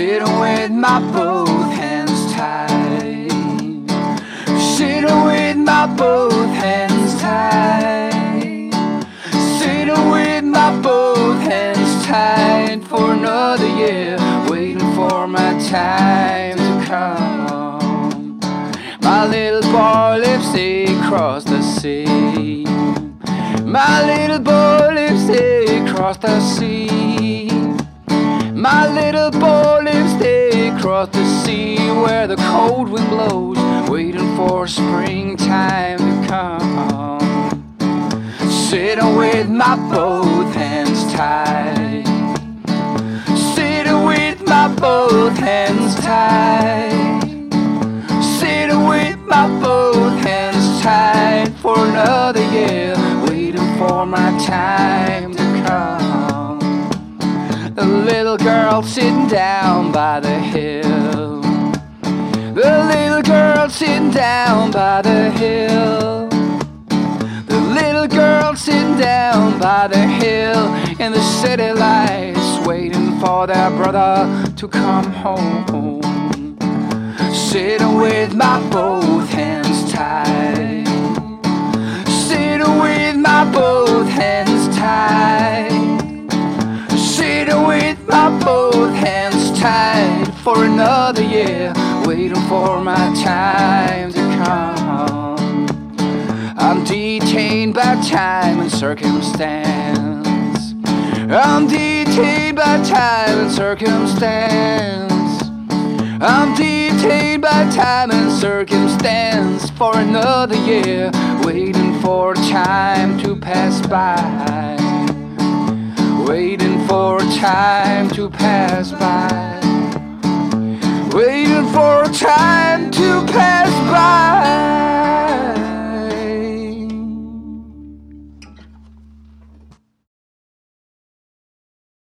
sitting with my both hands tied, sitting with my both hands tied, sitting with my both hands tied for another year, waiting for my time to come. My little boy lives across the sea, my little boy lives across the sea, my little boy lives across the sea, where the cold wind blows, waiting for springtime to come. Sitting with my both hands tied, sitting with my both hands tied, sitting with my both hands tied for another year, waiting for my time to come. The little girl sitting down by the hill, the little girl sitting down by the hill, the little girl sitting down by the hill in the city lights, waiting for their brother to come home. Sitting with my both hands tied, sitting with my both hands tied, sitting with my both hands tied for another year, waiting for my time to come. I'm detained by time and circumstance, I'm detained by time and circumstance, I'm detained by time and circumstance for another year, waiting for time to pass by, waiting for time to pass by, waiting for time to pass